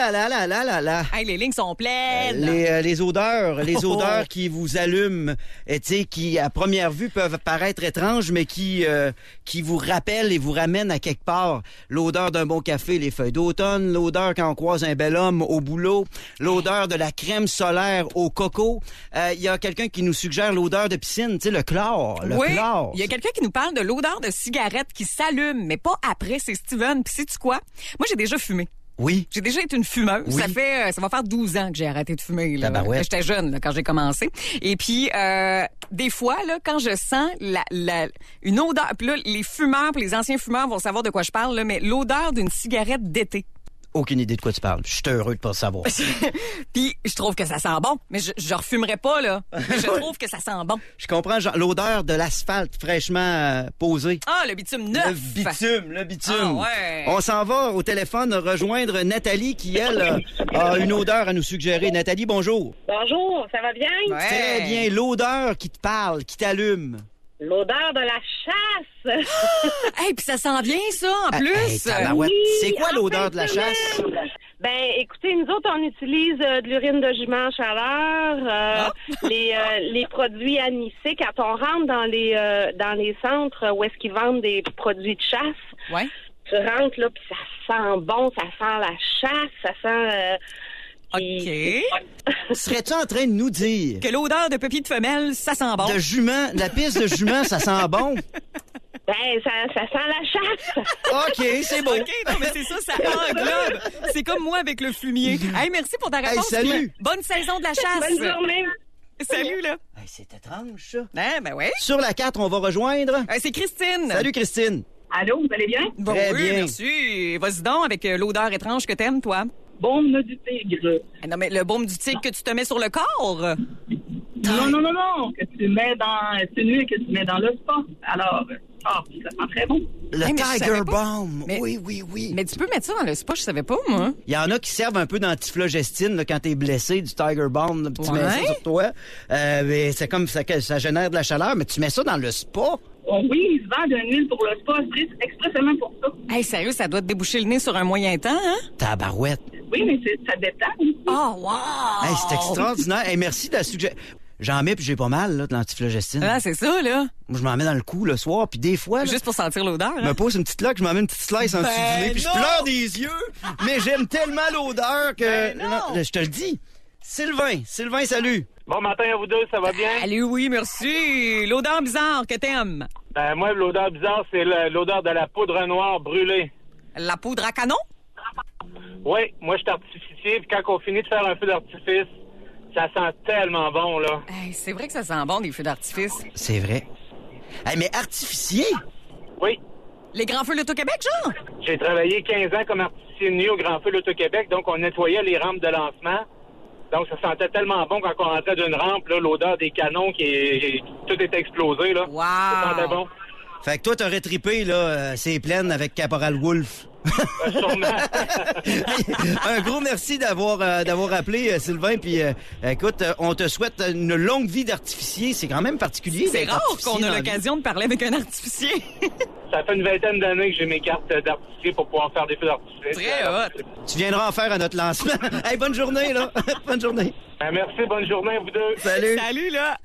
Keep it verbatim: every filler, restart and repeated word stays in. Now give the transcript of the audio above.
là là là là là là. Hey, les lignes sont pleines. Les, euh, les odeurs, les Oh. odeurs qui vous allument, et tu sais, qui à première vue peuvent paraître étranges, mais qui euh, qui vous rappellent et vous ramènent à quelque part. L'odeur d'un bon café, les feuilles d'automne, l'odeur quand on croise un bel homme au boulot, l'odeur de la crème solaire au coco. Il euh, y a quelqu'un qui nous suggère l'odeur de piscine, tu sais, le chlore, le oui, chlore. il y a quelqu'un qui nous parle de l'odeur de cigarette qui s'allume, mais pas après, c'est Steven. Puis sais-tu quoi? Moi, j'ai déjà fumé. Oui. J'ai déjà été une fumeuse. Oui. Ça fait, ça va faire douze ans que j'ai arrêté de fumer. Là. Tabarouette. J'étais jeune là, quand j'ai commencé. Et puis, euh, des fois, là, quand je sens la, la, une odeur, puis là, les fumeurs, puis les anciens fumeurs vont savoir de quoi je parle, là, mais l'odeur d'une cigarette d'été. Aucune idée de quoi tu parles. Je suis heureux de pas le savoir. Puis, je trouve que ça sent bon. Mais je, je refumerai pas, là. Mais je trouve que ça sent bon. Je comprends genre, l'odeur de l'asphalte fraîchement euh, posé. Ah, le bitume neuf. Le bitume, le bitume. Ah, ouais. On s'en va au téléphone rejoindre Nathalie qui, elle, euh, a une odeur à nous suggérer. Nathalie, bonjour. Bonjour, ça va bien? Ouais. Très bien. L'odeur qui te parle, qui t'allume. L'odeur de la chasse. Hey, puis ça sent bien, ça, en plus. Hey, tabarouette. C'est quoi en l'odeur fin de la semaine. chasse? Ben, écoutez, nous autres, on utilise euh, de l'urine de jument en chaleur, euh, Ah. les, euh, les produits anisés. Quand on rentre dans les euh, dans les centres où est-ce qu'ils vendent des produits de chasse, Ouais. tu rentres là, puis ça sent bon, ça sent la chasse, ça sent... euh, puis- OK. Serais-tu en train de nous dire Que l'odeur de pupille de femelle, ça sent bon. de jument, la piste de jument, ça sent bon? Ben, ça, ça sent la chasse. OK, c'est beau. OK, non, mais c'est ça, ça englobe. C'est comme moi avec le fumier. Hey, merci pour ta réponse. salut. Bonne saison de la chasse. Bonne journée. Salut, là. Hey, c'est étrange, ça. Ah, ben ouais. Sur la quatre, on va rejoindre. Euh, c'est Christine. Salut, Christine. Allô, vous allez bien? Bon, Très oui, bien. merci. Vas-y donc avec euh, l'odeur étrange que t'aimes, toi. Baume du tigre. Ah, non, mais le baume du tigre que tu te mets sur le corps. Non, non, non, non, que tu mets dans... C'est une huile que tu mets dans le spa. Alors, ah, ça sent très bon. Le Hey, mais je Tiger savais pas. Balm. Mais- Oui, oui, oui. Mais tu peux mettre ça dans le spa, je savais pas, moi. Il y en a qui servent un peu d'antiflogestine là, quand t'es blessé, du Tiger Balm, là, puis tu Ouais. mets ça sur toi. Euh, mais c'est comme ça, ça génère de la chaleur, mais tu mets ça dans le spa. Oh, oui, ils se vendent une huile pour le spa express- expressément pour ça. Hey, sérieux, ça doit te déboucher le nez sur un moyen temps, hein? Tabarouette. Oui, mais c'est- ça détend aussi. Oh, wow! Hey, c'est extraordinaire. Hey, merci de la suggestion. J'en mets puis j'ai pas mal là, de l'antiflogestine. Ah, c'est ça, là. Moi, je m'en mets dans le cou le soir, puis des fois, là, Juste pour sentir l'odeur, je me hein? pose une petite loque, je m'en mets une petite slice en dessous Ben du nez, puis je non! pleure des yeux, mais j'aime tellement l'odeur que... Ben non! je te le dis. Sylvain, Sylvain, salut. Bon matin à vous deux, ça va bien? Allez, oui, merci. L'odeur bizarre que t'aimes. Ben, moi, l'odeur bizarre, c'est le- l'odeur de la poudre noire brûlée. La poudre à canon? Oui, moi, je suis artificier, puis quand on finit de faire un feu d'artifice, ça sent tellement bon, là. Hey, c'est vrai que ça sent bon, des feux d'artifice. C'est vrai. Hey, mais artificier? Oui, Les grands feux de l'Auto-Québec, genre? j'ai travaillé quinze ans comme artificier de nuit au Grand Feu de l'Auto-Québec, donc on nettoyait les rampes de lancement. Donc, ça sentait tellement bon quand on rentrait d'une rampe, là, l'odeur des canons qui est... Tout était explosé, là. Wow! Ça sentait bon. Fait que toi, t'aurais trippé, là, euh, c'est pleine avec Caporal Wolf. Euh, sûrement. Un gros merci d'avoir euh, d'avoir appelé, euh, Sylvain. Puis, euh, écoute, euh, on te souhaite une longue vie d'artificier. C'est quand même particulier. C'est d'être rare artificier qu'on dans a la vie. l'occasion de parler avec un artificier. Ça fait une vingtaine d'années que j'ai mes cartes d'artificier pour pouvoir faire des feux d'artifice. Très hot. Tu viendras en faire à notre lancement. Hey, bonne journée, là. Bonne journée. Ben, merci, bonne journée à vous deux. Salut. Salut, là.